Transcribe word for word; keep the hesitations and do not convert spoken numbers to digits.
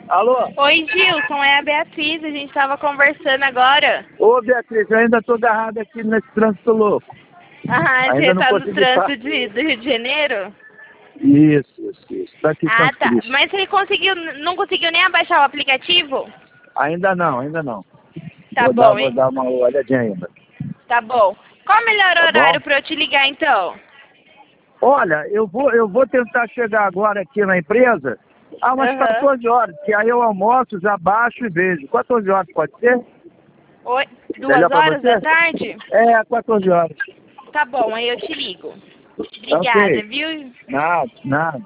Alô? Oi, Gilson, é a Beatriz, a gente tava conversando agora. Ô, Beatriz, eu ainda tô agarrado aqui nesse trânsito louco. Ah, Ainda você não tá no consegui trânsito pa- de, do Rio de Janeiro? Isso, isso, isso. Tá aqui em Ah, Santo tá. Cristo. Mas você conseguiu, não conseguiu nem abaixar o aplicativo? Ainda não, ainda não. Tá Vou dar, bom, vou hein? dar uma olhadinha ainda. Tá bom. Qual o melhor Tá bom? horário pra eu te ligar, então? Olha, eu vou, eu vou tentar chegar agora aqui na empresa a umas Aham. quatorze horas, que aí eu almoço, já baixo e vejo. quatorze horas pode ser? Oi, duas Melhor pra horas você? da tarde? É, quatorze horas. Tá bom, aí eu te ligo. Tá Obrigada, ok. viu? Nada, nada.